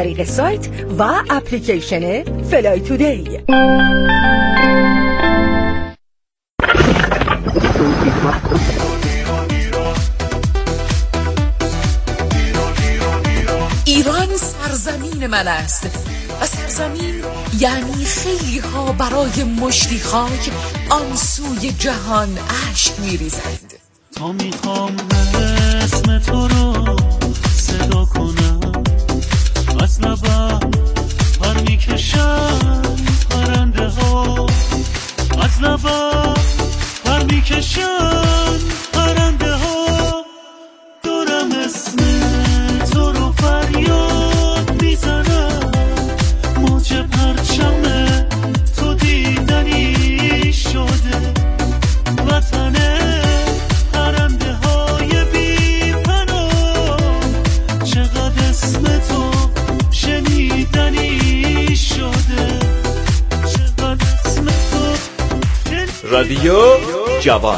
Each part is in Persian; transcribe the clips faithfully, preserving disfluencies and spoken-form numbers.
طریق سایت و اپلیکیشن فلای تودی. ایران سرزمین من است و سرزمین یعنی خیلی ها برای مشتی خاک آن سوی جهان اشک میریزند. تا میخوام اسم تو رو صدا کنم، از لبم پر میکشن پرنده ها، از لبم پر میکشن پرنده ها، دارم اسم تو رو فریاد میزنم، موج پرچم تو دیدنی شده، وطنه پرنده های بی پناه، چقدر اسم تو شنیدنی شده، چقدر اسم تو شنیدنی. رادیو جوان.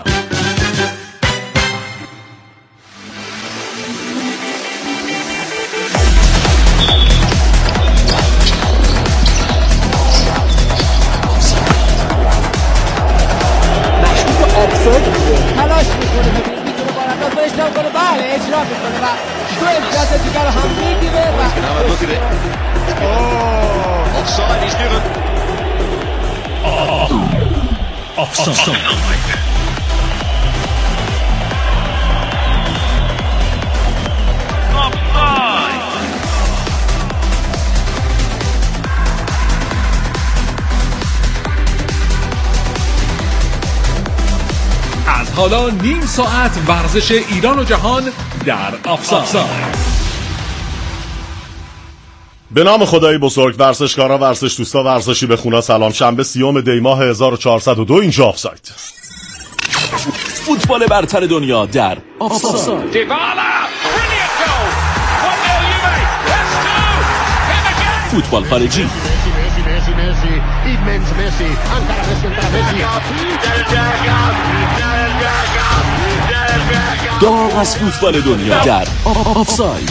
آفساید تلاش میکنه ببینید میتونه بارنداز رو اجرا کنه، بله اجرا میکنه و دو امتیاز دیگر رو هم میگیره و آفساید is given. آفساید. از حالا نیم ساعت ورزش ایران و جهان در آفساید. به نام خدای بزرگ، ورزشکارا، ورزش دوستا، ورزشی به خونا سلام. شنبه سیوم دی ماه هزار و چهارصد و دو، اینجا آفساید. فوتبال برتر دنیا در آفساید. فوتبال خارجی، داغ از فوتبال دنیا در آفساید.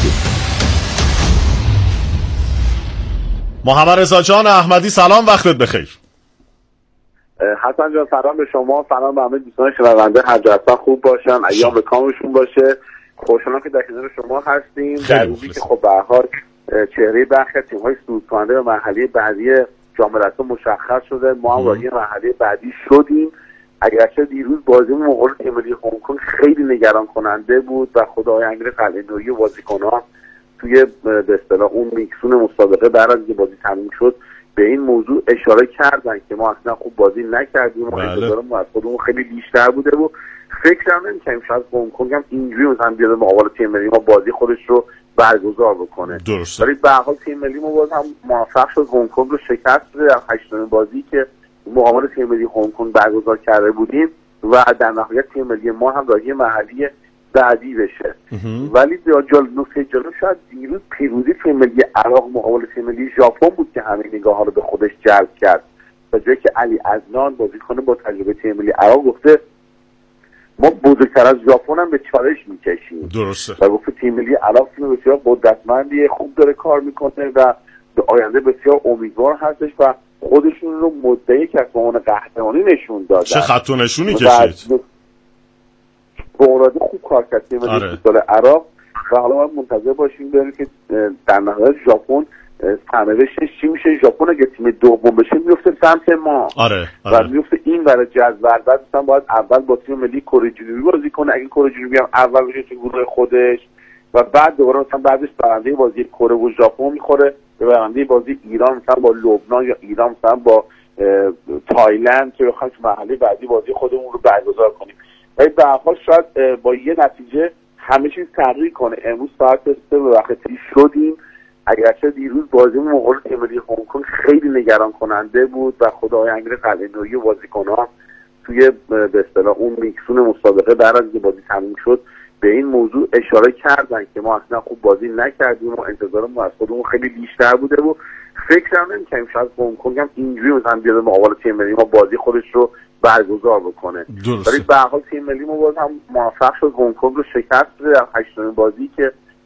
محمد رضا جان احمدی سلام، وقتت بخیر. حسن جان سلام به شما، سلام به همه دوستان شنونده، هر جا هستن خوب باشن، ایام به کامشون باشه. خوشحالم که در کنار شما هستیم در روزی که خب به هر حال چهره برخی از تیم‌های صعودکننده و مرحله بعدی جام ملت‌ها مشخص شده. ما هم وارد مرحله بعدی شدیم، اگرچه دیروز بازیمون مقابل تیم ملی هنگ کنگ خیلی نگران کننده بود و خدای امیر قلعه‌نویی و بازیکنان توی به اصطلاح اون میکسون مسابقه بعد از اینکه بازی تموم شد به این موضوع اشاره کردن که ما اصلا خوب بازی نکردیم و انتظارمون از خودمون خیلی بیشتر بوده و فکرم نمی‌کردیم شاید هنگ کنگ هم اینجوری مثلا بیاد مقابل تیم ملی ما بازی خودش رو برگزار بکنه. درسته. ولی به هر حال تیم ملی ما باز هم موفق شد هنگ کنگ رو شکست بده در هشتمین بازی که مقابل تیم ملی هنگ کنگ برگزار کرده بودیم و در نهایت تیم ملی ما هم راهی محلی بعدی بشه. ولی جالب نکته جالب شاید دیروز پیروزی تیم ملی عراق مقابل تیم ملی ژاپن بود که همه نگاه‌ها رو به خودش جلب کرد. تا جایی که علی عدنان بازیکن با تجربه تیم ملی عراق گفته ما بزرگتر از ژاپن هم به چالش میکشیم. درسته. و گفته تیم ملی عراق تیم بسیار قدرتمندیه، خوب داره کار میکنه و به آینده بسیار امیدوار هستش و خودشون رو مدعی کسب عنوان قهرمانی نشون دادن. چه خط و نشونی کشید. به اوراده خوب کار کرد تیم ملی فوتبال عراق و حالا باید منتظر باشیم ببینیم که در نهایت ژاپن سرنوشتش چی میشه. ژاپن اگه تیم دوم بشه میفته سمت ما. آره. آره. و میفته این برای جدول بعد مثلا باید اول با تیم ملی کره جنوبی بازی کنه، اگه کره جنوبی هم اول بشه تو گروه خودش و بعد دوباره مثلا بعدش برنده بازی کره و ژاپن میخوره به برنده بازی ایران مثلا با لبنان یا ایران مثلا با تایلند که بخوایم تو مرحله بعدی بازی خودمون رو برگزار کنیم. ولی به هر حال شاید با یه نتیجه همه چیز تغییر کنه. امروز ساعت سه به وقتی شدیم، اگرچه دیروز بازیمون مقابل تیم ملی هنگ کنگ خیلی نگران کننده بود و خدای امیر قلعه‌نویی و بازیکنان توی به اصطلاح اون میکسون مسابقه بعد از اینکه بازی تموم شد به این موضوع اشاره کردن که ما اصلا خوب بازی نکردیم و انتظارمون از خودمون خیلی بیشتر بوده و فکرم نمی‌کردیم شاید هنگ کنگ هم اینجوری مثلا بیاد مقابل تیم ملی ما بازی خودش رو برگزار بکنه. ولی به هر حال تیم ملی ما باز هم موفق شد هنگ کنگ رو شکست بده در هشتمین بازی که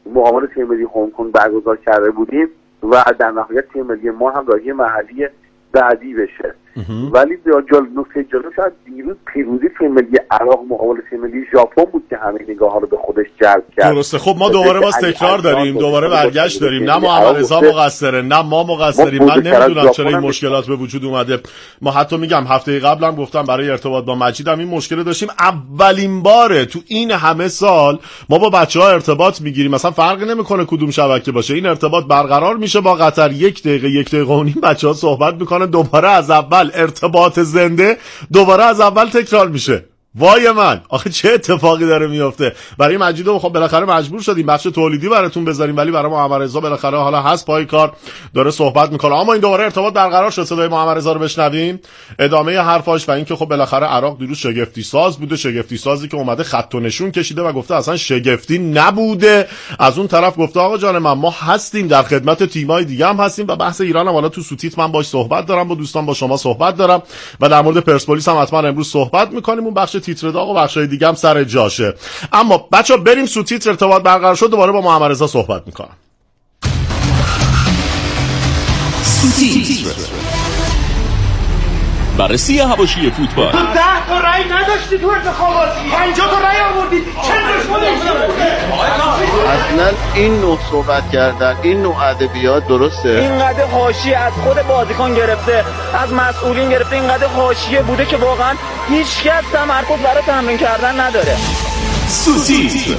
مقابل تیم ملی هنگ کنگ برگزار کرده بودیم و در نهایت تیم ملی ما هم راهی محلی بعدی بشه. ولی جالب نکته جالب شاید دیروز پیروزی تیم ملی عراق مقابل تیم ملی ژاپن بود که همه نگاه‌ها رو به خودش جلب کرد. درسته. خب ما دوباره باز تکرار داریم، دوباره برگشت داریم، نه محمد رضا مقصره نه ما مقصریم. من نمیدونم چرا این مشکلات به وجود اومده. ما حتی میگم هفته قبلم گفتم برای ارتباط با مجیدم این مشکل داشتیم. اولین باره تو این همه سال ما با بچه‌ها ارتباط میگیریم، مثلا فرق نمیکنه کدوم شبکه باشه، این ارتباط برقرار میشه با قطر. یک دقیقه یک دقیقه و نیم بچه‌ها صحبت میکنن، دوباره از اول ارتباط زنده دوباره از اول تکرار میشه. وای من، آخه چه اتفاقی داره میفته. برای مجیدو خب بالاخره مجبور شدیم بخش تولیدی براتون بذاریم، ولی برای محمد رضا بالاخره حالا هست پای کار داره صحبت میکنه. اما این دوباره ارتباط برقرار شد. صدای محمد رضا رو بشنویم، ادامه حرفاش و اینکه خب بالاخره عراق دیروز شگفتی ساز بوده، شگفتی سازی که اومده خط و نشون کشیده و گفته اصلا شگفتی نبوده. از اون طرف گفته آقا جان من ما هستیم در خدمت تیمای دیگه هم هستیم و بحث ایران هم حالا تو سوتیت من باش صحبت دارم، با دوستان با شما صحبت دارم و در مورد پرسپولیس هم حتما امروز صحبت میکنیم. اون بخش تیتر داغ و بخشای دیگه هم سر جاشه. اما بچا بریم سو تیتر، ارتباط برقرار شد، دوباره با محمد رضا صحبت میکنم. سو تیتر بررسی حواشی فوتبال. تو ده تا رای نداشتی تو انتخاباتی، پنجاه تا رای آوردی، چند اصلا این نوع صحبت کردن، این نوع ادبیات درسته؟ اینقدر حاشیه از خود بازیکن گرفته، از مسئولین گرفته، اینقدر حاشیه بوده که واقعا هیچ کس تمرکز برای تمرین کردن نداره. سو تیتر.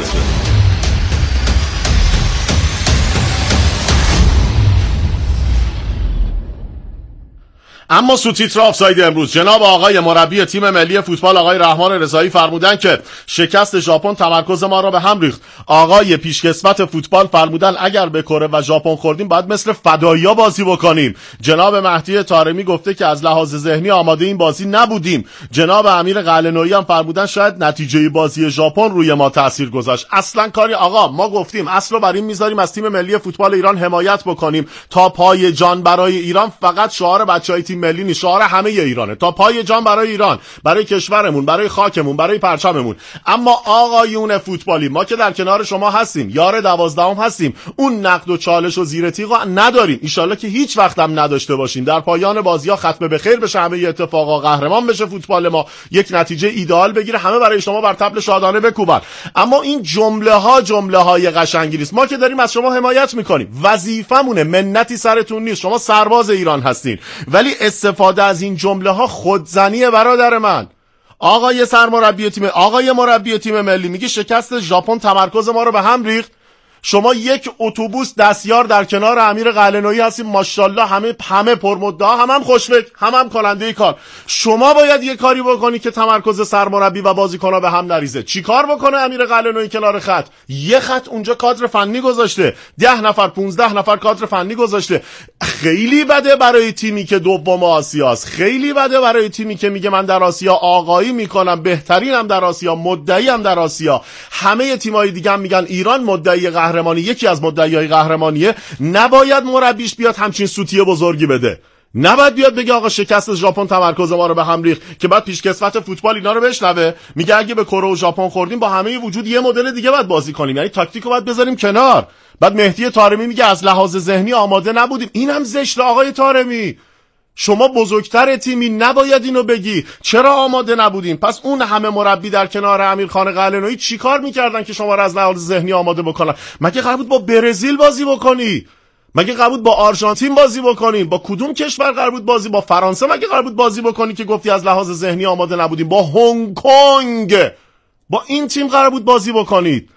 اما سو تیتر آفساید امروز جناب آقای مربی تیم ملی فوتبال آقای رحمان رضایی فرمودن که شکست ژاپن تمرکز ما را به هم ریخت. آقای پیشکسوت فوتبال فرمودن اگر به کره و ژاپن خوردیم باید مثل فدایی‌ها بازی بکنیم. جناب مهدی طارمی گفته که از لحاظ ذهنی آماده این بازی نبودیم. جناب امیر قلعه‌نویی هم فرمودن شاید نتیجه بازی ژاپن روی ما تاثیر گذاشت. اصلا کاری آقا ما گفتیم اصلا بر این میذاریم از تیم ملی فوتبال ایران حمایت بکنیم تا پای جان برای ایران. فقط شعار بچهای تیم ملی نیست، شعار همه ایرانه، تا پای جان برای ایران، برای کشورمون، برای خاکمون، برای پرچممون. اما آقایون فوتبالی ما که در کنار شما هستیم، یار دوازدهم هستیم، اون نقد و چالش و زیر تیغ نداریم. ان شاءالله که هیچ وقت هم نداشته باشیم. در پایان بازی‌ها ختم به خیر بشه، همه اتفاقا قهرمان بشه فوتبال ما، یک نتیجه ایدئال بگیره، همه برای شما بر طبل شادانه بکوبن. اما این جمله ها جمله های قشنگی نیست. ما که داریم از شما حمایت میکنیم، وظیفمونه، منتی سرتون نیست، شما سرباز ایران هستین، ولی استفاده از این جمله ها خودزنیه برادر من. آقای سرمربی تیم، آقای مربی تیم ملی میگه شکست ژاپن تمرکز ما رو به هم ریخت. شما یک اتوبوس دستیار در کنار امیر قلعه‌نویی هستیم، ماشاءالله همه همه پرمدعا، هم هم خوشفکر، هم هم کننده کار. شما باید یه کاری بکنی که تمرکز سرمربی و بازیکن‌ها به هم نریزه. چیکار بکنه امیر قلعه‌نویی کنار خط؟ یه خط اونجا کادر فنی گذاشته، ده نفر پانزده نفر کادر فنی گذاشته. خیلی بده برای تیمی که دوم آسیاست، خیلی بده برای تیمی که میگه من در آسیا آقایی میکنم، بهترینم در آسیا، مدعیم در آسیا. همه تیم‌های دیگه هم میگن ایران مدعی قهرمانی، یکی از مدعیای قهرمانیه. نباید مربیش بیاد همچین سوتیه بزرگی بده، نباید بیاد بگه آقا شکست ژاپن تمرکز ما رو به هم ریخت، که بعد پیشکسوت فوتبال اینا رو بشنوه میگه اگه به کره و ژاپن خوردیم با همه وجود یه مدل دیگه باید بازی کنیم، یعنی تاکتیکو باید بذاریم کنار. بعد مهدی طارمی میگه از لحاظ ذهنی آماده نبودیم. اینم زشت آقای طارمی، شما بزرگتر تیمی نباید اینو بگی. چرا آماده نبودیم؟ پس اون همه مربی در کنار امیرخان قلعه‌نویی چیکار میکردن که شما رو از لحاظ ذهنی آماده بکنن؟ مگه قرار بود با برزیل بازی بکنی؟ مگه قرار بود با آرژانتین بازی بکنی؟ با کدوم کشور قرار بود بازی؟ با فرانسه مگه قرار بود بازی بکنی که گفتی از لحاظ ذهنی آماده نبودیم؟ با هنگ کنگ، با این تیم قرار بود بازی بکنید.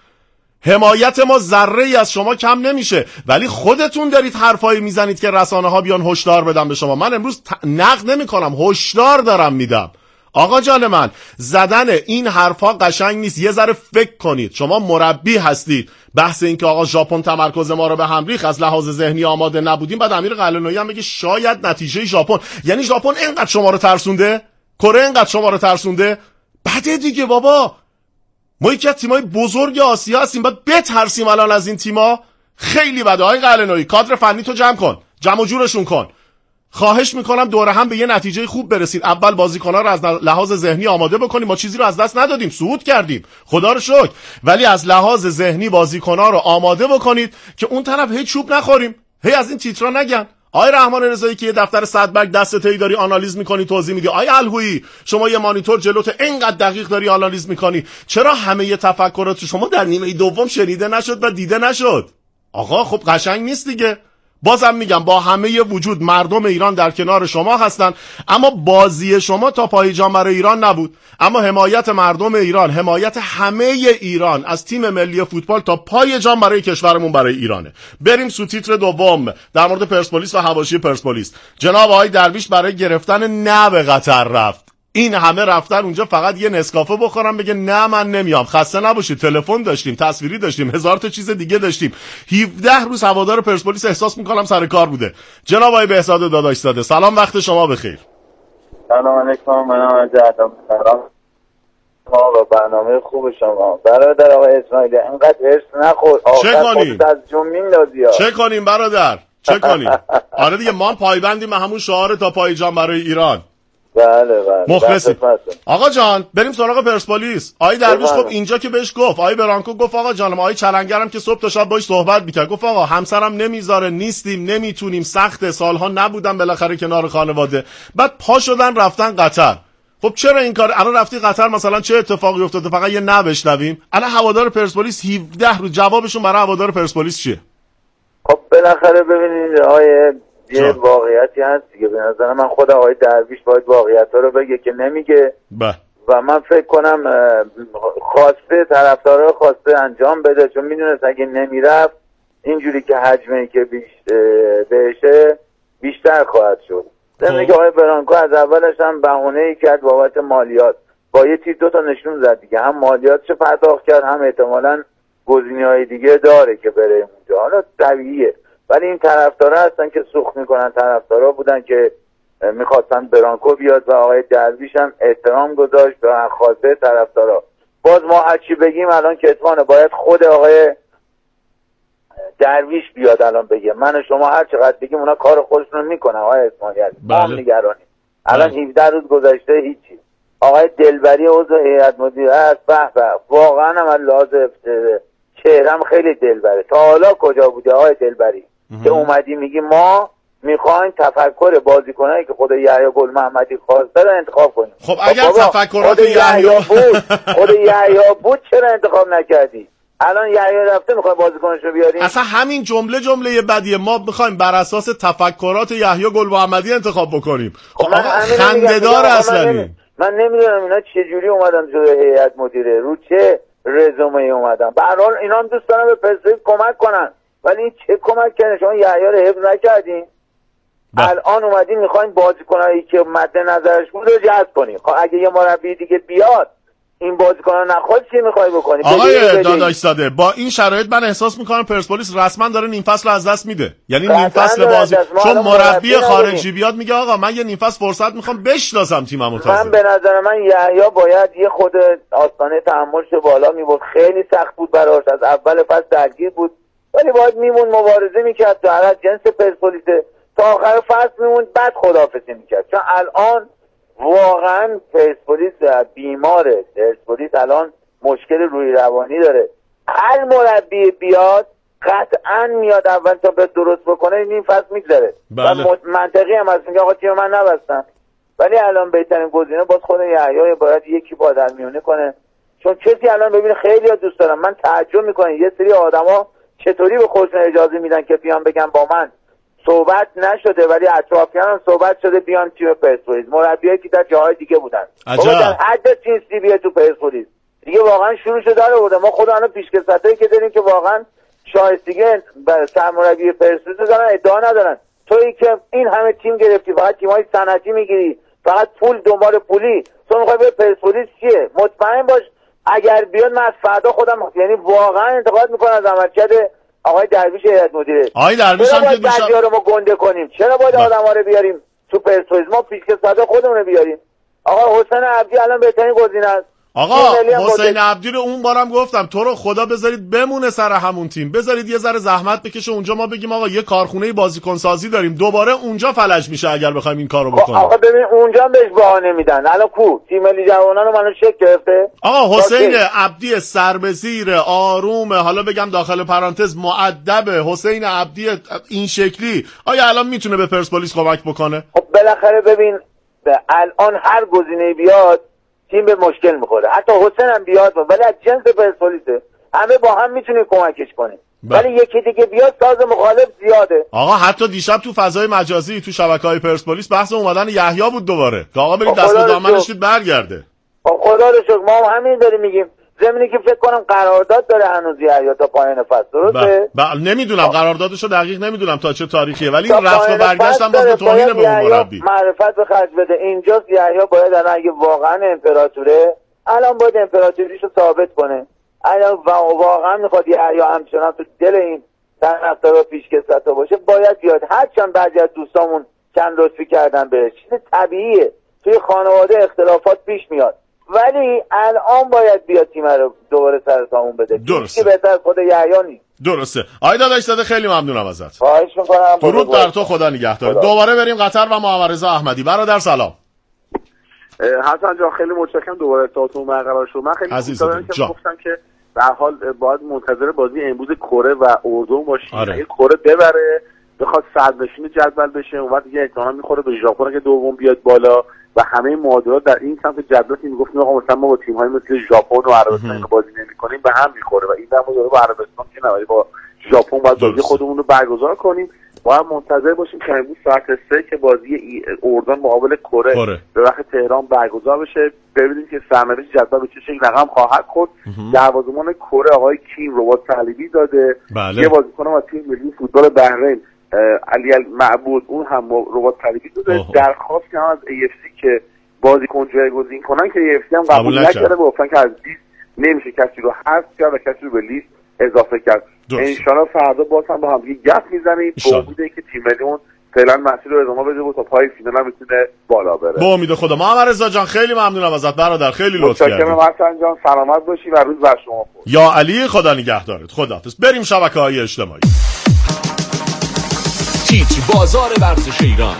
حمایت ما ذره ای از شما کم نمیشه، ولی خودتون دارید حرفایی میزنید که رسانه ها بیان هشدار بدن به شما. من امروز ت... نقد نمی کنم، هشدار دارم میدم. آقا جان من، زدن این حرفا قشنگ نیست. یه ذره فکر کنید. شما مربی هستید. بحث این که آقا ژاپن تمرکز ما رو به هم ریخت، از لحاظ ذهنی آماده نبودیم، بعد امیر قلعه‌نویی هم میگه شاید نتیجه ژاپن، یعنی ژاپن اینقدر شما رو ترسونده؟ کره اینقدر شما رو ترسونده؟ بده دیگه بابا. ما یکی از تیمای بزرگ آسیا هستیم، باید بترسیم الان از این تیما؟ خیلی بده. آقای قلعه‌نویی کادر فنی تو جمع کن، جمع و جورشون کن. خواهش میکنم دوره هم به یه نتیجه خوب برسید. اول بازیکن‌ها رو از لحاظ ذهنی آماده بکنیم. ما چیزی رو از دست ندادیم، صعود کردیم خدا رو شکر، ولی از لحاظ ذهنی بازیکن‌ها رو آماده بکنید که اون طرف هیچ چوب نخوریم، هی از این تیترا نگن. آقای رحمان رضایی که یه دفتر صدبرگ دستت داری آنالیز میکنی توضیح میدی، آقای الهویی شما یه مانیتور جلوت اینقدر دقیق داری آنالیز میکنی، چرا همه تفکرات شما در نیمه دوم شنیده نشد و دیده نشد؟ آقا خب قشنگ نیست دیگه. بازم میگم با همه وجود مردم ایران در کنار شما هستن، اما بازی شما تا پای جام برای ایران نبود، اما حمایت مردم ایران، حمایت همه ایران از تیم ملی فوتبال تا پای جام برای کشورمون برای ایرانه. بریم سو تیتر دوم در مورد پرسپولیس و حواشی پرسپولیس. جناب آقای درویش برای گرفتن نه به قطر رفت. این همه رفتن اونجا فقط یه نسکافه بخورم بگه نه من نمیام، خسته نباشید، تلفن داشتیم، تصویری داشتیم، هزار تا چیز دیگه داشتیم. هفده روز هوادار پرسپولیس احساس میکنم سر کار بوده. جناب آقای بهزاد داداش زاده سلام، وقت شما بخیر. سلام علیکم، منم جهادم. سلام ما با برنامه خوب شما. برادر آقای اسماعیلی اینقدر هرس نخور، چه کنیم؟ از جون میندازی. چه کنیم برادر؟ چه کنیم؟ آره دیگه ما پایبندیم همون شعار تا پای جام برای ایران. بله بله مخلصیم. آقا جان بریم سراغ پرسپولیس. آقای درویش خب اینجا که بهش گفت، آقای برانکو گفت آقا جانم، آقای چلنگرم که صبح تا شب باهاش صحبت میکرد، گفت آقا همسرم نمیذاره، نیستیم، نمیتونیم، سخته، سالها نبودم بالاخره کنار خانواده. بعد پا شدن رفتن قطر. خب چرا این کار؟ الان رفتی قطر مثلا چه اتفاقی افتاده؟ فقط یه نه بشنویم. الان هوادار پرسپولیس هفده روز جوابشون برای هوادار پرسپولیس چیه؟ خب بالاخره ببینید آقای یه واقعیتی هست دیگه. به نظر من خود آقای درویش باید واقعیت‌ها رو بگه که نمیگه با. و من فکر کنم خواسته طرفدارا خواسته انجام بده، چون میدونست اگه نمیرفت اینجوری که حجمه که بیش بهشه بیشتر خواهد شد. زمینه که آقای برانکو از اولش هم بهونه‌ای کرد بابت مالیات، با یه تیر دو تا نشون زد دیگه، هم مالیاتش پرداخت کرد هم احتمالاً گزینه‌های دیگه داره که بره اونجا. حالا طبیعیه، ولی این طرفدارا هستن که سوخت میکنن، طرفدارا بودن که میخواستن برانکو بیاد و آقای درویش هم احترام گذاشت و خواسته طرفدارا. باز ما هرچی بگیم الان کتمانه، باید خود آقای درویش بیاد الان بگه. من و شما هر چقدر بگیم اونا کار خودشون میکنن. آقای اسماعیلی ما هم نگرانیم. الان هفده روز گذشته هیچی. آقای دلبری عضو هیئت مدیره است، به به واقعا هم لازم چهرم خیلی دلبره. تا حالا کجا بوده آقای دلبری که اومدی میگی ما میخوایم تفکر بازیکنایی که خود یحیی گل محمدی خواسته رو انتخاب کنیم؟ خب اگر تفکرات یحیی بود خود یحیی بود چرا انتخاب نکردی؟ الان یحیی رفته میخوای بازیکنش رو بیاری؟ اصلا همین جمله جمله بدیه. ما میخوایم بر اساس تفکرات یحیی گل محمدی انتخاب بکنیم. خب آقا خنده‌دار اصلا. من نمیدونم اینا چه جوری اومدن جلوی هیئت مدیره، رو چه رزومه اومدن. به هر حال اینا هم دوست دارن به پرسپولیس کمک کنن، ولی این چه کمک کردن؟ شما یحیی رو حفظ نکردین. الان اومدین میخواین بازیکنایی که مد نظرش بود رو جذب کنین. خب اگه یه مربی دیگه بیاد این بازیکن‌ها نخواد چی میخوای بکنی؟ آقای داداش زاده با این شرایط من احساس میکنم پرسپولیس رسما داره نیم فصل از دست میده. یعنی نیم فصل بازی، چون مربی خارجی بیاد میگه آقا من یه نیم فصل فرصت میخوام بشناسم تیممو. تازه من به نظر من یحیی باید یه خود آستانه تحملش بالا میبرد. خیلی سخت بود براش، از اول فصل درگیر بود، ولی باید میمون مبارزه میکرد تا هر جنس پرسپولیس تا آخر فصل میمون، بعد خداحافظی میکرد. چون الان واقعا پرسپولیس بیماره. پرسپولیس الان مشکل روی روانی داره. هر مربی بیاد قطعا میاد اول تا به درست بکنه این فصل میگذره. بله. و منطقی هم هست میگه آقا تیم من نبستم، ولی الان بهترین گزینه باز خود یحیی باید یکی با در میونه کنه. چون کسی الان ببینه خیلی ها دوست دارم، من تعجب میکنم یه سری آدما چطوری به خودشون اجازه میدن که بیان بگن با من صحبت نشده ولی اطرافیان هم صحبت شده بیان تیم پرسپولیس. مربیایی که در جاهای دیگه بودن بابا در حد چیزی بیاد تو پرسپولیس دیگه واقعا شروع شده داره بوده. ما خودمون پیشکسوتایی که داریم که واقعا شایستگی سرمربی پرسپولیس دارن ادعا ندارن. تویی که این همه تیم گرفتی، فقط تیم‌های صنعتی میگیری، فقط پول دنبال پولی، تو میخوای به پرسپولیس چیه؟ مطمئن باش اگر بیاد من از فردا خودم یعنی واقعا انتقاد میکنم از عملکرد آقای درویش هیئت مدیره. آقای درویش هم که دیشب رو ما گنده کنیم، چرا باید آدم‌ها رو بیاریم تو پرسپولیس؟ ما پیشکسوت خودمون رو بیاریم. آقا حسین عبدی الان بهترین گزینه است. آقا حسین عبدی رو اون بارم گفتم تو رو خدا بذارید بمونه سر همون تیم، بذارید یه ذره زحمت بکشه اونجا، ما بگیم آقا یه کارخونه بازیکن سازی داریم، دوباره اونجا فلج میشه اگر بخوایم این کارو بکنیم. آقا ببین اونجا بهش بهانه میدن. الان کو تیم ملی جوانان رو منو شک گرفته. آقا حسین عبدی سربزیر آرومه، حالا بگم داخل پرانتز مؤدبه، حسین عبدی این شکلی آیا الان میتونه به پرسپولیس کمک بکنه؟ خب بالاخره ببین الان هر گزینه‌ای بیاد تیم به مشکل میخوره، حتی حسین هم بیاد ولی از جنس پرسپولیسه، همه با هم میتونیم کمکش کنیم، ولی یکی دیگه بیاد ساز مخالف زیاده. آقا حتی دیشب تو فضای مجازی تو شبکه‌های پرسپولیس بحث اومدن یحیی بود دوباره که آقا برید دست به دامنش برگرده. خدا رو شکر ما هم همین داریم میگیم، زمینی که فکر کنم قرارداد داره هنوز یحیی تا پایان فصل، درسته؟ بله نمیدونم قراردادشو دقیق نمیدونم تا چه تاریخیه، ولی این رفت و برگشت هم باز توهین به اون مربی. معرفت به خرج بده. اینجاست یحیی باید الان اگه واقعا امپراتوره الان باید امپراتوریشو ثابت کنه. الان واقعا میخواد یحیی همچنان تو دل این طرفدارا پیشکسوت باشه باید بیاد، هرچند بعضی از دوستامون چند لطفی کردن بهش، چیز طبیعیه، توی خانواده اختلافات پیش میاد، ولی الان باید بیاد تیم رو دوباره سر سامون بده. درسته. که بهتر خود یحیی نیست. درسته. آی داداش زاده خیلی ممنونم ازت. خواهش می‌کنم. درود بر تو، خدا نگهدار. دوباره بریم قطر و محمد رضا احمدی. برادر سلام. حسن جان خیلی متشکرم دوباره تاتون برقرار شد. من خیلی خوشحالم که گفتم که به هر حال باید منتظر بازی امروز کره و اردن باشیم. آره. اگه کره ببره بخواد صدرنشین جدول بشه اون وقت دیگه احتمال میخوره به ژاپن که دوم بیاد بالا و همه معادلات در این سمت جدول که میگفتیم آقا مثلا ما با تیم‌های مثل ژاپن و عربستان بازی نمی‌کنیم به هم میخوره و این در مورد با عربستان که نه، با ژاپن باید بازی خودمون رو برگزار کنیم. باید منتظر باشیم که امروز ساعت سه که بازی اردن مقابل کره به وقت تهران برگزار بشه ببینیم که سرنوشت جدول به چه شکل رقم خواهد خورد. دروازه‌بان کره آقای کیم ربات صلیبی داده. بله. یه بازیکن از تیم ملی فوتبال بحرین علی المعبود اون هم ربات صلیبی داده. درخواست کردن از ای اف سی که بازیکن جایگزین کنن که ای اف سی هم قبول نکرده، گفتن که از لیست نمیشه کسی رو حذف کرد و کسی رو به لیست اضافه کرد. انشالله فردا باز هم با هم دیگه گپ میزنیم با امیده که تیم ملیمون فعلا مسیر رو ادامه بده و تا پای فینال هم میتونه بالا بره. با امید خدا. محمد رضا جان خیلی ممنونم ازت برادر، خیلی لطف کردی. متشکرم حسن جان، سلامت باشی و روز بر شما خوش. یا علی خدا نگهدارت. خداحافظ. بریم شبکه‌های اجتماعی. تیتر بازار ورزش ایران.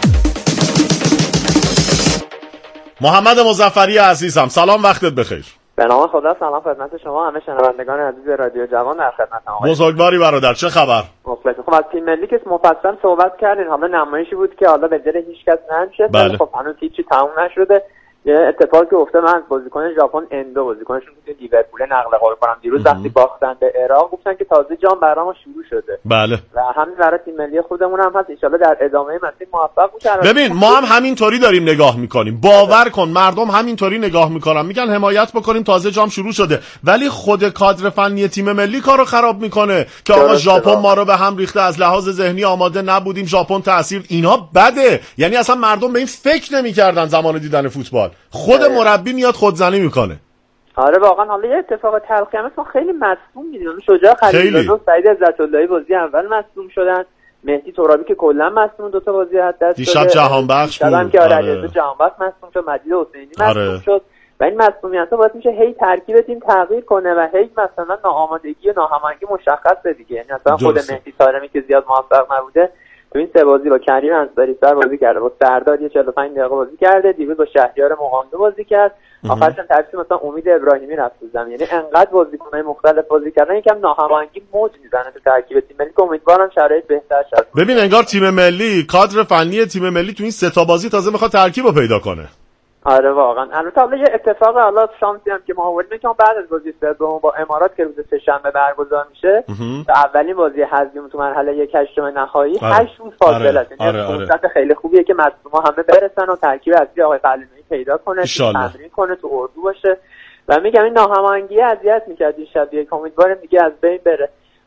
محمد مظفری عزیزم سلام، وقتت بخیر. به نام خدا سلام خدمت شما همه شنوندگان عزیز رادیو جوان، در خدمتم آقای. بزرگواری برادر، چه خبر؟ مخلص. خب از تیم ملی که مفصل صحبت کردین، حالا نمایشی بود که حالا به دل هیچ کس ننشست. بله. خب هنوز هیچی تموم نشده. یه اتفاقی افتاد، من از بازیکن ژاپن اندو بازیکنشون که لیورپول نقل قول کنم دیروز وقتی باختن به عراق گفتن که تازه جام برام شروع شده. بله. و همین برای تیم ملی خودمون هم هست، ان شاءالله در ادامه مسیر موفق بشن. ببین ما هم همینطوری داریم نگاه میکنیم، باور کن مردم همینطوری نگاه میکنن، میگن حمایت بکنیم تازه جام شروع شده، ولی خود کادر فنی تیم ملی کارو خراب میکنه که آقا ژاپن ما رو به هم ریخته، از لحاظ ذهنی آماده نبودیم، ژاپن تاثیر، اینا بده. یعنی اصلا مردم به این فکر نمیکردن زمان دیدن فوتبال. خود مربی میاد خودزنی میکنه. آره واقعا. حالا یه اتفاق تلخی هم ما خیلی مصدوم میدونیم، شجاع خلیل‌رضا و سعید عزت اللهی بازی اول مصدوم شدن، مهدی ترابی که کلا مصدوم دو تا بازی از دست داد، دیشب جهان بخش بود. دیشب که آره علیرضا جهان بخش مصدوم شد، مجید حسینی مصدوم آره. شد و این مصدومیت‌ها باعث میشه هی ترکیب تیم تغییر کنه و هی مثلا ناآمادگی و ناهماهنگی مشخص دیگه. یعنی مثلا خود مهدی طارمی که زیاد موفق نبوده تو این سه بازی با کریم انصاری سر بازی کرده، با سردار یه چهل و پنج دقیقه بازی کرده، دیروز با شهریار مقامدو بازی کرد، آخرش هم ترکیب مثلا امید ابراهیمی رفت تو زمین. یعنی انقدر بازیکن‌های مختلف بازی کردن یکم ناهماهنگی موج میزنه تو ترکیب تیم ملی که امیدوارم شرایط بهتر شه. ببین انگار تیم ملی، کادر فنی تیم ملی تو این سه تا بازی تازه میخواد ترکیبو پیدا کنه. آره واقعا. البته حالا یه اتفاق حالا شانسی هم که ما آوردیم که بعد از بازی سوم با امارات که روز سه‌شنبه برگزار میشه تا اولین بازی حذفی تو مرحله یک هشتم نهایی هشت روز فاصله است. یعنی فرصت خیلی خوبیه که مصدوما همه برسن و ترکیب اصلی آقای قلعه‌نویی پیدا کنه، تمرین کنه، تو اردو باشه. و میگم این ناهماهنگی اذیت میکرد این شب، یک امیدوارم دیگه از بین بره.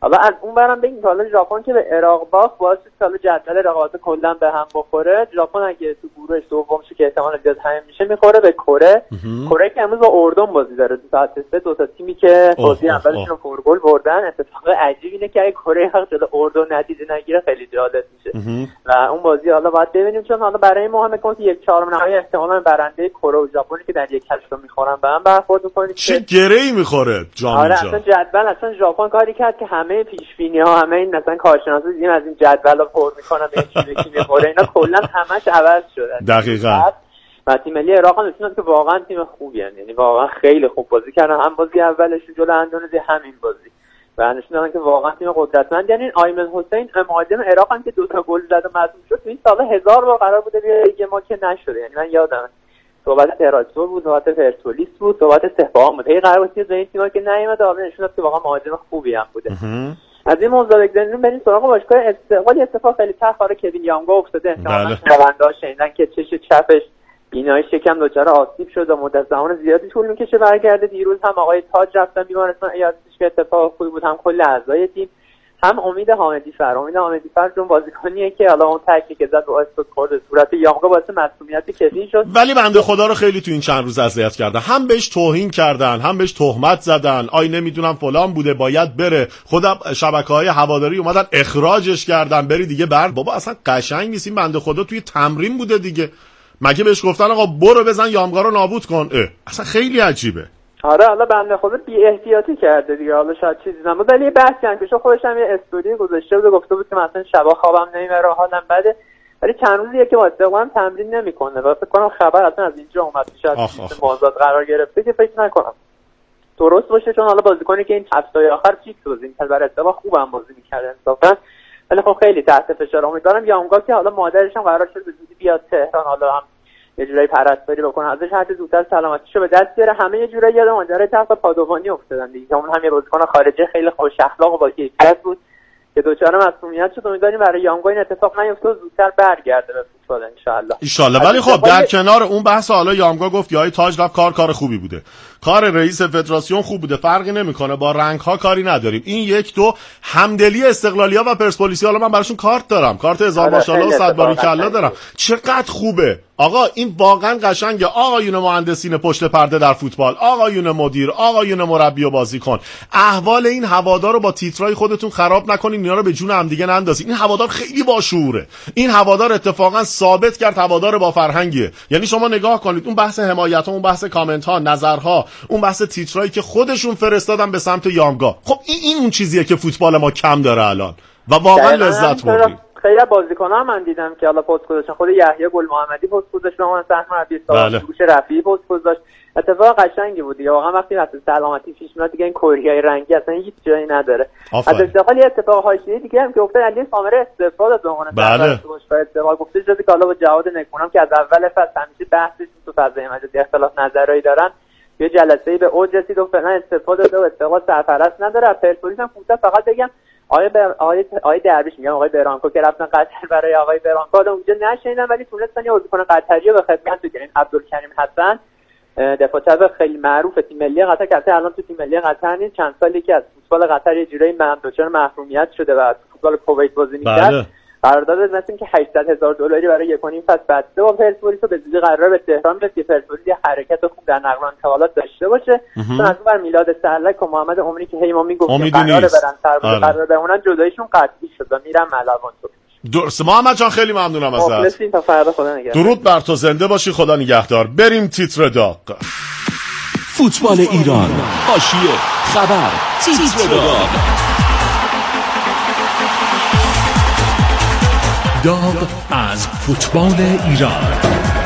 حالا از اون برم بگیم که حالا ژاپن که به عراق باخت باعث شد حالا جدول رقابت کلا به هم بخوره. ژاپن اگه تو گروهش دوم شه که احتمال زیاد همین میشه میخوره به کره. کره که امروز با اردن بازی داره تو ساعت سه، دو تا تیمی که بازی اولشون رو پر گل بردن. اتفاق عجیبی اینه که اگه کره حق جلو اردن نتیجه نگیره خیلی جالب میشه و اون بازی حالا باید ببینیم، چون حالا برای ما هم کنه یک چهارم نهایی احتمالاً برنده کره و ژاپنی که در یک هشتم میخورن به هم برخورد میکنه. چه گره‌ای میخوره جام آره اصلا جدول اصلا ژاپن کاری کرد که همه پیش‌بینی ها همه این مثلا کارشناسا دیدیم از این جدولا پر میکنن به چیزی که میخوره اینا کلا همش عوض شده دقیقاً. و تیم ملی عراق هم نشون داد که واقعا تیم خوبی هستن، یعنی واقعا خیلی خوب بازی کردن، هم بازی اولش جلو اندونزی همین بازی و نشون دادن که واقعا تیم قدرتمند. یعنی آیمن حسین مهاجم عراق هم که دو تا گل زد و مصدوم شد، این سال هزار بار قرار بوده بیاد لیگ ما که نشده. یعنی من یادم صحبت تراتور بود، صحبت پرسپولیس بود، صحبت سپاهان بود، هی قرار بود که این تیم‌ها که نیومد و نشون داد که واقعا مهاجم خوبی هم بوده. از این موضوع بگذاریم بریم سراغ باشگاه استقلال. اتفاق خیلی تخاره کوین یانگا افتاده، احتمالاً شنونده‌ها شنیدن که چش چپش بینایی شکم دچار آسیب شد و مدت زمان زیادی طول می‌کشه برگرده. دیروز هم آقای تاج رفتن بیمارستان عیادتش که اتفاق خوبی بود، هم کل اعضای تیم، هم امید حامدی فر. امید حامدی فر اون بازیکنیه که حالا اون تکلی که زد رو استاد خورد صورت یانگا باعث مسئولیت کلی شد، ولی بنده خدا رو خیلی تو این چند روز اذیت کردن، هم بهش توهین کردن، هم بهش تهمت زدن، آی نمیدونم فلان بوده باید بره، خودم شبکه‌های هواداری اومدن اخراجش کردن بری دیگه بر. بابا اصلا قشنگ نیست این بنده خدا، توی تمرین بوده دیگه، مگه بهش گفتن آقا برو بزن یانگا رو نابود کن؟ اه. اصلا خیلی عجیبه. آره حالا بنده خدا بی احتیاطی کرده دیگه، حالا شاید چیزی نمود، ولی بحثی هم که خودش هم یه استوری گذاشته بود و گفته بود که مثلا شبا خوابم نمیبره حالم بده، ولی چند روزیه که با استقلال تمرین نمیکنه و فکر کنم خبر اصلا از اینجا اومد شاید مازاد قرار گرفته که فکر نکنم درست باشه، چون حالا بازیکنی که این هفته آخر فیکس بازی می‌کرد برای استقلال خوبم بازی می‌کرد انصافا، ولی خب خیلی تحت فشار. امیدوارم یانگا که حالا مادرش هم قرار شد به زودی بیاد تهران، حالا هم یه جورایی پرستاری بکنه ازش، هر چه زودتر سلامتیشو به دست بیاره. همه یه جورایی یاد ماجرای تخت پادوانی افتادن دیگه، اون هم یه بازیکن خارجی خیلی خوش اخلاق و با کیفیت بود که دوچاره مسئولیت شد. امیدواریم برای یانگا این اتفاق نیفته و زودتر برگرده به فوتبال ان شاء الله. ان شاء الله. ولی خب در کنار اون بحث حالا یانگا گفت یا تاج رفت کار کار خوبی بوده، کار رئیس فدراسیون خوب بوده، فرقی نمیکنه، با رنگ ها کاری نداریم. این یک دو همدلی استقلالیا و پرسپولیسیا، حالا من براشون کارت دارم، کارت هزار ماشاءالله و صد باریکالله دارم. چقدر خوبه آقا، این واقعا قشنگه. آقایون مهندسین پشت پرده در فوتبال، آقایون مدیر، آقایون مربی و بازیکن، احوال این هوادار رو با تیترای خودتون خراب نکنین، اینا رو به جون هم دیگه نندازین. این هوادار خیلی باشعوره، این هوادار اتفاقا ثابت کرد هوادار با فرهنگیه. یعنی شما نگاه کنید اون بحث حمایت ها، اون بحث کامنت ها، نظرها، اون بحث تیترایی که خودشون فرستادن به سمت یانگا، خب این این اون چیزیه که فوتبال ما کم داره الان و واقعا لذت بردیم. خیلی بازیکن‌ها من دیدم که حالا پست گذاشتن، خود یحیی گل محمدی پست گذاشت، اون صحنه مربی استاد گوش رفیعی پست گذاشت، اتفاق قشنگی بود دیگه. واقعا وقتی واسه سلامتی پیش میاد دیگه این کوریای رنگی اصلا هیچ جایی نداره. از استقلال یه اتفاق حاشیه‌ای دیگه هم که افتاد، علی سامره استفاده داد به عنوان بله. استقلال گفته جدی که حالا با جواد نکونم که از اول فصل همیشه بحثش تو فضای مجازی اختلاف نظرایی دارن، یه جلسه‌ای به اوج رسید و فعلا استفاده داد و استقلال سرپرست نداره. پرسپولیس هم کوتاه فقط بگم آقای بر... آقای آقای درویش میگم آقای برانکو که رفتن قطر برای آقای برانکو اونجا نشیدن، ولی تونستن یه بازیکن قطری رو به خدمت بگیرن. عبدالکریم حسن دفاع چپ خیلی معروف تیم ملی قطر که الان تو تیم ملی قطر نیست، چند سالی که از فوتبال قطر یه جورایی دچار محرومیت شده و فوتبال کویت بازی می‌کرد. بله. قرارداد مثلا که هشتصد هزار دلاری برای یک و نیم فصل بسته با پرسپولیس و به زودی قراره به تهران برسه که پرسپولیس یه حرکت خوب در نقل و انتقالات داشته باشه. چون از اون بر میلاد سرلک و محمد عمری که هی ما میگفتیم قراره برن سر قرار بمونن، جداییشون قطعی شد و میرن ملوان تو. درست. محمد جان خیلی ممنونم ازت. مخلصیم تا فردا، خدا نگهدار. درود بر تو، زنده باشی، خدا نگهدار. بریم تیتر داغ. فوتبال ایران، حاشیه، خبر، تیتر داغ. داغ از فوتبال ایران.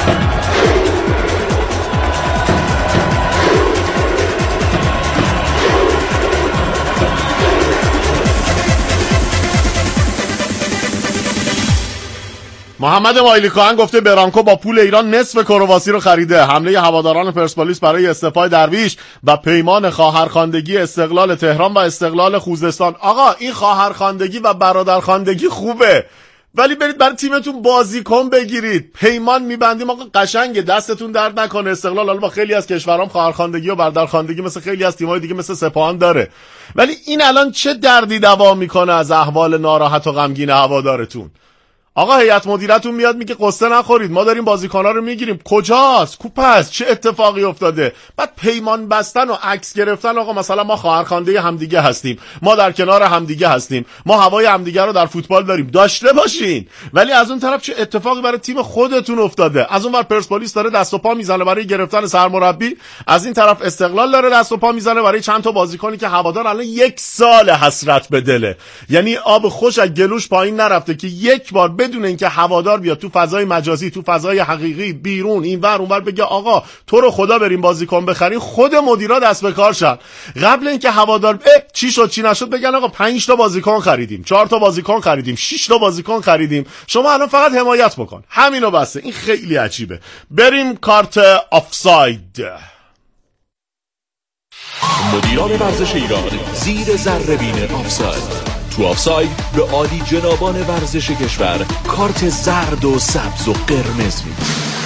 محمد مایلیکان گفته برانکو با پول ایران نصف کرواسی رو خریده. حمله هواداران پرسپولیس برای استعفای درویش و پیمان خواهرخواندگی استقلال تهران و استقلال خوزستان. آقا این خواهرخواندگی و برادرخواندگی خوبه، ولی برید برای تیمتون بازیکن بگیرید. پیمان میبندیم آقا قشنگه، دستتون درد نکنه. استقلال حالا با خیلی از کشورام خواهرخواندگی و برادرخواندگی مثل خیلی از تیم‌های دیگه مثل سپاهان داره، ولی این الان چه دردی دوا میکنه از احوال ناراحت و غمگین هوادارتون؟ آقا هیئت مدیرتون میاد میگه قصه نخورید، ما داریم بازیکن‌ها رو میگیریم. کجاست؟ کوپس چه اتفاقی افتاده؟ بعد پیمان بستن و عکس گرفتن. آقا مثلا ما خواهرخوانده همدیگه هستیم، ما در کنار همدیگه هستیم، ما هوای همدیگه رو در فوتبال داریم، داشته باشین. ولی از اون طرف چه اتفاقی برای تیم خودتون افتاده؟ از اون ور پرسپولیس داره دست و پا میزنه برای گرفتن سرمربی، از این طرف استقلال داره دست و پا میزنه برای چند تا بازیکنی که هوادار الان یک سال حسرت به دله. یعنی آب خوش از گلوش پایین نرفته که یک بار بدون اینکه هوادار بیاد تو فضای مجازی، تو فضای حقیقی، بیرون اینور اونور بگه آقا تو رو خدا بریم بازیکن بخریم، خود مدیرا دست به کار شن. قبل اینکه هوادار چی شد چی نشد بگن آقا پنج تا بازیکن خریدیم، چهار تا بازیکن خریدیم، شش تا بازیکن خریدیم، شما الان فقط حمایت بکن. همینو بسه. این خیلی عجیبه. بریم کارت آفساید. مدیران ورزش ایران زیر ذره‌بین آفساید. تو آفساید به عالی جنابان ورزش کشور کارت زرد و سبز و قرمز میدن.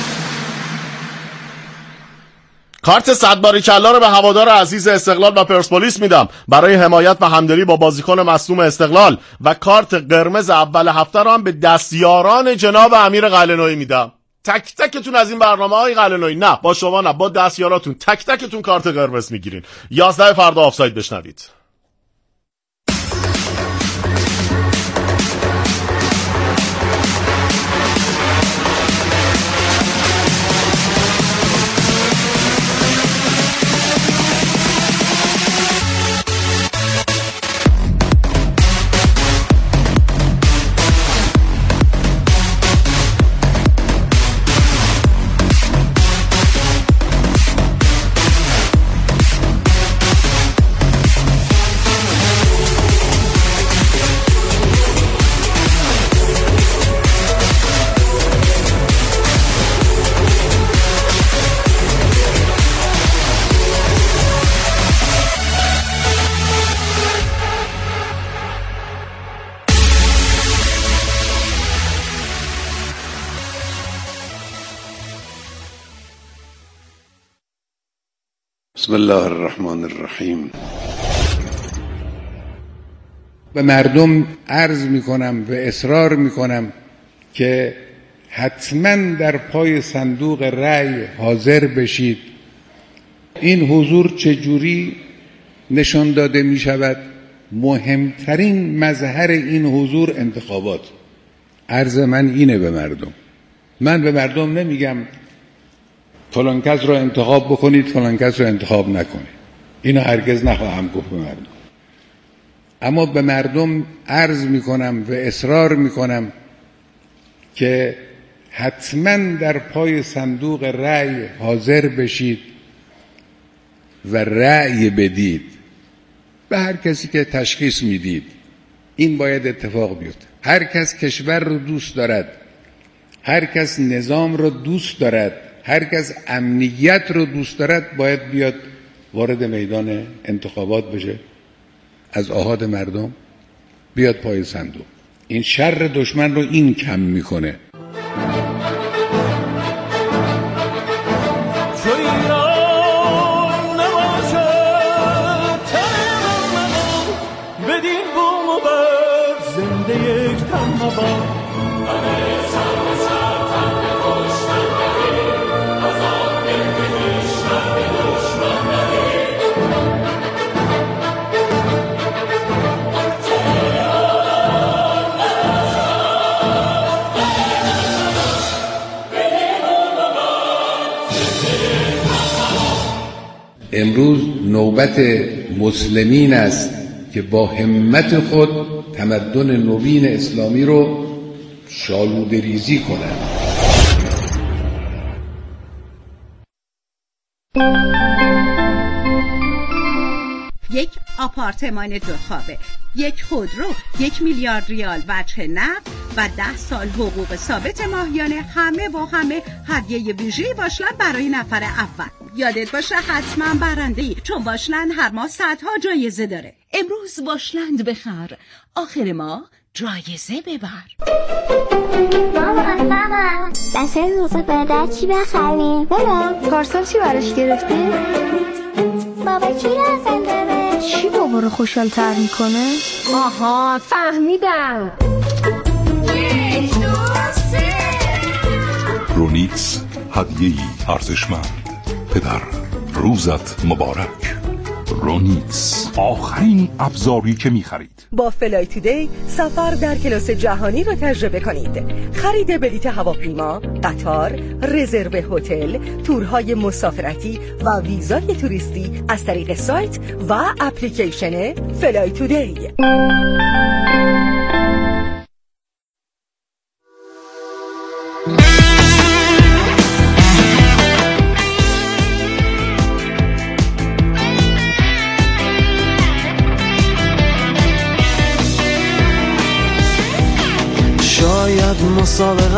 کارت صد باریکلا رو به هوادار عزیز استقلال و پرسپولیس میدم برای حمایت و همدلی با بازیکن مصدوم استقلال، و کارت قرمز اول هفته رو هم به دستیاران جناب امیر قلعه‌نویی میدم. تک تکتون از این برنامه های قلعه‌نویی، نه با شما نه با دستیاراتون، تک تکتون کارت قرمز میگیرین. یازده فردا آفساید بشنوید. بسم الله الرحمن الرحیم. به مردم عرض میکنم و اصرار میکنم که حتما در پای صندوق رأی حاضر بشید. این حضور چجوری نشان داده میشود؟ مهمترین مظهر این حضور انتخابات. عرض من اینه به مردم. من به مردم نمیگم فلان کس رو انتخاب بکنید، فلان کس رو انتخاب نکنید. اینو هرگز نخواهم گفت به مردم. اما به مردم عرض میکنم و اصرار میکنم که حتما در پای صندوق رأی حاضر بشید و رأی بدید به هر کسی که تشخیص میدید. این باید اتفاق بیفته. هر کس کشور رو دوست دارد، هر کس نظام رو دوست دارد، هر کس امنیت رو دوست دارد باید بیاد وارد میدان انتخابات بشه، از آحاد مردم بیاد پای صندوق. این شر دشمن رو این کم میکنه. امروز نوبت مسلمین است که با همت خود تمدن نوین اسلامی رو شالوده ریزی کنند. یک آپارتمان دو خوابه، یک خودرو، یک میلیارد ریال وجه نقد و ده سال حقوق ثابت ماهیانه، همه و همه هدیه ویژه‌ای واشلند برای نفر اول. یادت باشه حتما برنده‌ای، چون واشلند هر ماه صدها جایزه داره. امروز واشلند بخر، آخر ماه جایزه ببر. مامان مامان دسته روزه بده چی بخریم؟ مامان پارسال چی براش گرفتی؟ بابا چی لازم داره؟ چی بابا رو خوشحال تر میکنه؟ آها فهمیدم. یک دو سه رونیکس هدیه‌ای ارزشمند. پدر روزت مبارک. رونیکس آخرین ابزاری که می‌خرید. با فلای تودی سفر در کلاس جهانی را تجربه کنید. خرید بلیط هواپیما، قطار، رزرو هتل، تورهای مسافرتی و ویزای توریستی از طریق سایت و اپلیکیشن فلای تودی. شاید مسابقه